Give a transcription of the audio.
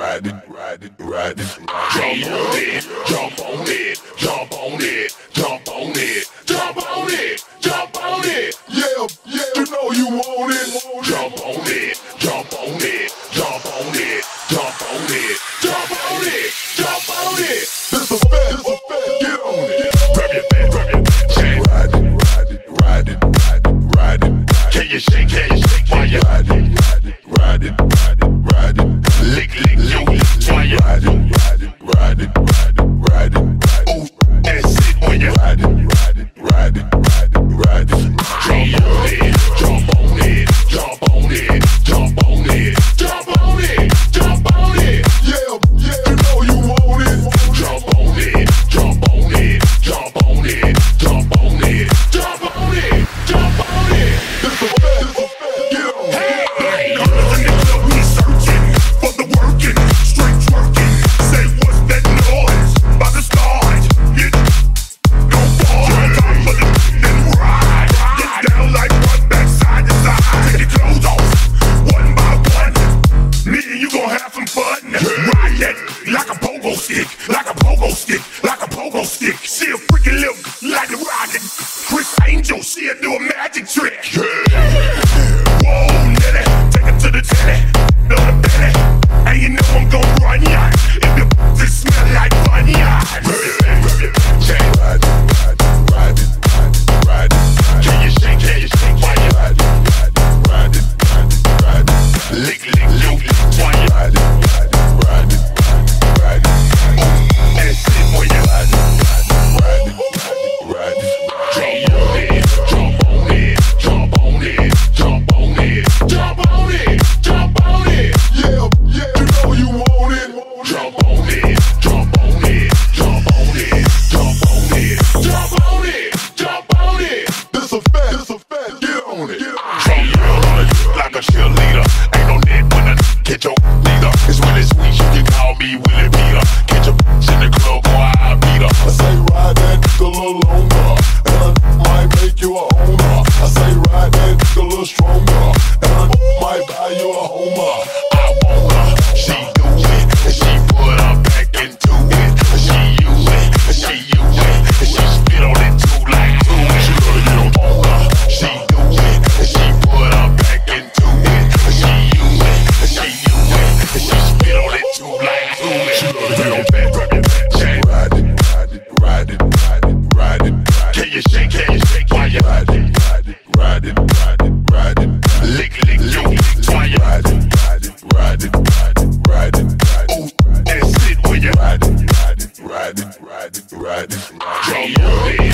jump on it, jump on it, jump on it, jump on it, jump on it. Yeah, you know you want it. Jump on it, jump on it, jump on it, jump on it, jump on it, jump on it. This a fat, get on it. Grab your back, shake. Ride it. Can you shake while you ride it? Lick you while you ride it. Ooh, that's it when you ride it. Jump on it, jump on it, jump on it, jump on it, jump on it. Yeah, you know you want it. Jump on it, jump on it, jump on it, jump on it, jump on it, jump on it. This a fat, get on it. Hey, we searching for the working, straight twerking. Say what's that noise? By the start, get go far. Time for the and ride. Get down like one back side to side. Take your clothes off, one by one. Me and you gon' have some fun. Ride that like a pogo stick, like a pogo stick, like a pogo stick. She a freaking little like a rocket. Chris Angel, she'll do a magic trick. Whoa, Nelly, take her to the telly, on the belly. And you know I'm gon' run ya if your pussy smell like onion. Ride it. Can you shake while you ride it? Lick you while you ride it. That's it when you ride it. Jump on it, jump on it, jump on it, jump on it, jump on it. Yeah, you know you want it. Jump on it, jump on it, jump on it, jump on it, jump on it, jump on it. This a fat, get on it. Jump like a cheerleader. Ain't no net when I catch your leader. It's really sweet, you can call me Willie Peter. Catch a in the club, boy, I'll beat her. I say ride that a little longer, and I might make you a owner. I say ride that a little stronger, and I might buy you a Homer. I want her, she do it, and she put her back into it. She use it, and she use it, and she spit on it too like two. She love to get on her, she do it, and she put her back into it. She use it, and she use it, and she spit on it too like two. She love to get on back. Ride it. Can you shake while you ride it? Lick you while you ride it. Ooh, that's it when you ride it. Jump on it.